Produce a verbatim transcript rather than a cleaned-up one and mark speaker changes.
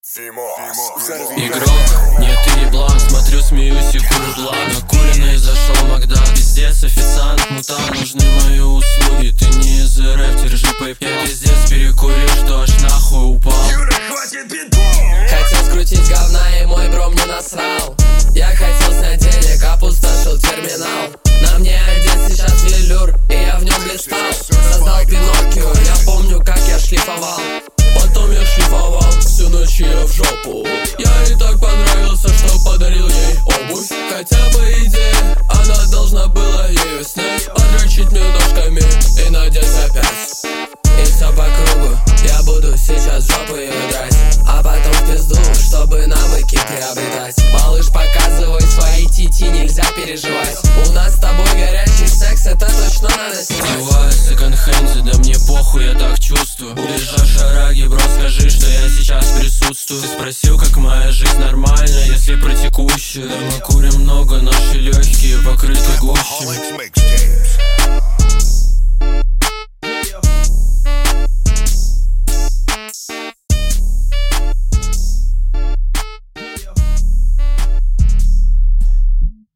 Speaker 1: Игрок, нет ты еблан, смотрю, смеюсь и курю блан. Накуренный зашел Магда, пиздец, официант, мутант. Нужны мои услуги, ты не из РФ, держи пейп. Я пиздец перекурил, что аж нахуй упал.
Speaker 2: Хотел скрутить говна и мой бро мне насрал. Я хотел снять денег, опустошил терминал. На мне одет сейчас велюр, и я в нем блистал. Создал Пиноккио, я помню, как я шлифовал. Потом я шлифовал всю ночь ее в жопу. Я ей так понравился, что подарил ей обувь. Хотя бы идея, она должна была ее снять, подрочить мне ножками и надеть опять. И все по кругу, я буду сейчас в жопу ее драть, а потом в пизду, чтобы навыки приобретать. Малыш, показывай свои тити, нельзя переживать. У нас с тобой горячий секс, это точно надо снимать.
Speaker 1: Бывает в секонд-хенде, да мне похуй, я так чувствую. Лежа шараги, бро, скажи, что я сейчас присутствую. Ты спросил, как моя жизнь нормальна, если про текущую. Мы курим много, наши легкие покрыты гущами.